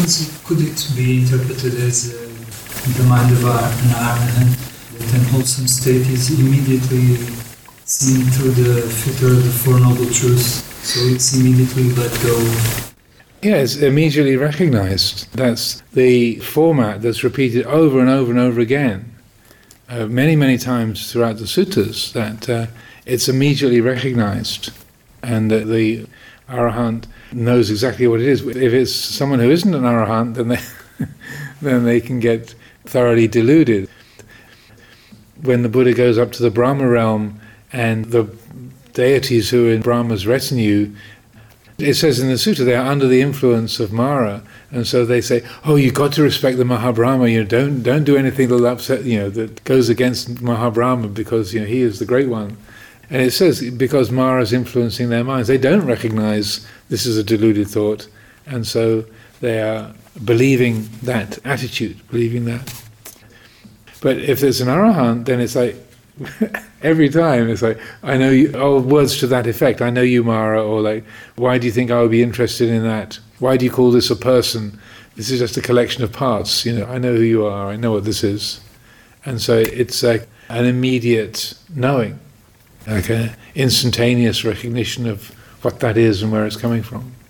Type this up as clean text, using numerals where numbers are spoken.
could it be interpreted as the mind of an arahant, that an wholesome state is immediately seen through the filter of the Four Noble Truths, so it's immediately let go? Yeah, it's immediately recognized. That's the format that's repeated over and over and over again, many, many times throughout the suttas, that it's immediately recognized, and that the arahant knows exactly what it is. If it's someone who isn't an arahant, then they can get thoroughly deluded. When the Buddha goes up to the Brahma realm and the deities who are in Brahma's retinue, it says in the sutta they are under the influence of Mara, and so they say, "Oh, you've got to respect the Mahabrahma. Don't do anything that'll upset, that goes against Mahabrahma, because he is the great one." And it says because Mara is influencing their minds, they don't recognize this is a deluded thought, and so they are believing that attitude, believing that. But if there's an arahant, then it's like every time it's like, I know you, or words to that effect, I know you, Mara, or like, why do you think I would be interested in that? Why do you call this a person? This is just a collection of parts. I know who you are, I know what this is. And so it's like an immediate knowing, like an instantaneous recognition of what that is and where it's coming from.